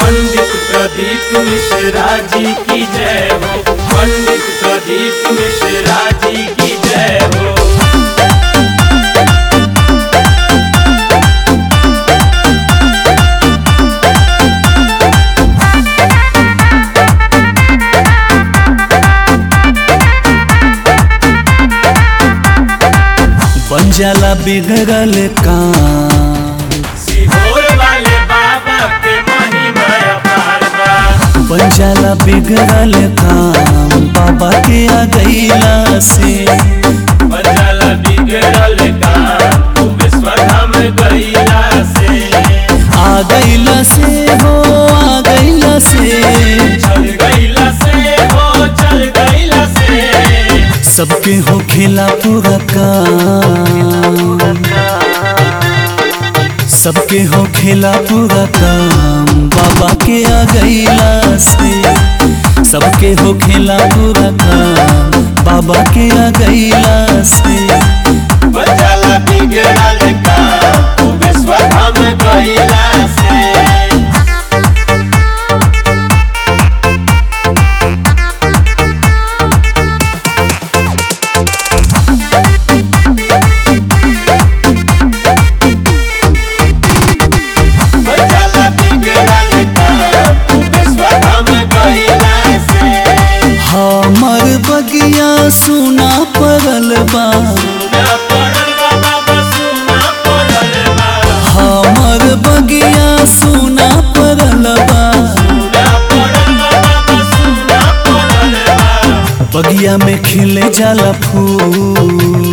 पंडित प्रदीप मिश्रा जी की जय हो। पंडित प्रदीप मिश्रा जी की जय हो। बन जाला बिगड़ल काम, सीहोर वाले बाबा के महिमा अपार बा। बन जाला बिगड़ल काम बाबा के आ गईला से। बन जाला बिगड़ल काम विश्वधाम गईला से। आ गईला से हो, आ गईला से, चल गईला से हो, चल गईला से। सबके हो खेला पूरा काम, सबके हो खेला पूरा काम बाबा के आ गईला से। सबके हो खेला पूरा काम बाबा के आ गईला से। बन जाला बिगड़ल काम विश्वधाम गईला से। हमर बगिया सुना पड़ल बा, हमर बगिया सुना पड़ल बा। बगिया में खिले जाला फूल,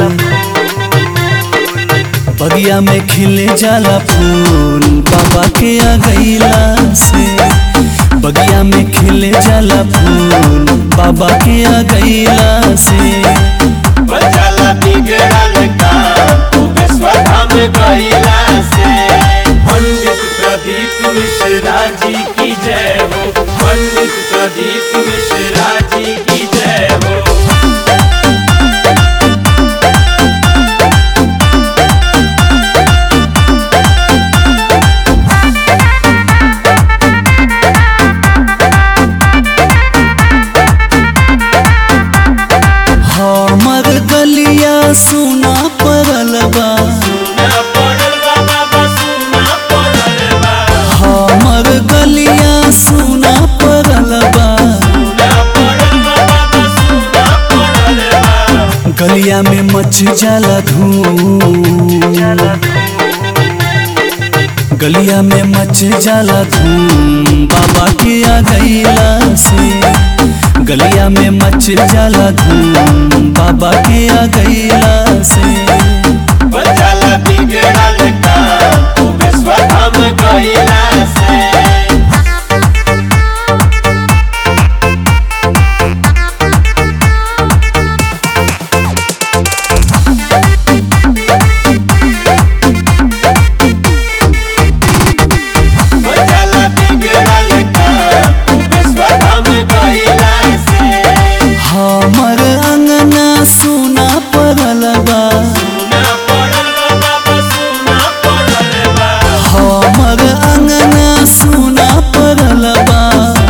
बगिया में खिले जाला फूल बाबा के आ गईला से। बगिया में खिले जाला फूल बाबा के आ गईला से। बन जाला बिगड़ल काम विश्वधाम गईला से। पंडित प्रदीप मिश्रा जी की जय हो। पंडित प्रदीप मिश्रा जी की जय हो। हमर गलिया सुना पड़ल बा, हमर गलिया सुना पड़ल बा। गलिया में मच जाला धूम, गलिया में मच जाला धूम बाबा के आ गईला से। गलिया में मच जाला धूम बाबा के आ गईला से। बन जाला बिगड़ल काम विश्वधाम गईला से। हमर अंगना सुना पड़ल बा, हमर अंगना सुना पड़ल बा।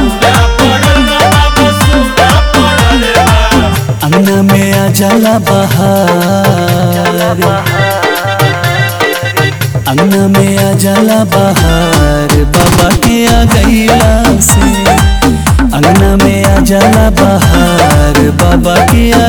अंगना में आ जाला बहार, अंगना में आ जाला बहार बाबा के आ गईला से। अंगना में आ जाला बहार बाबा के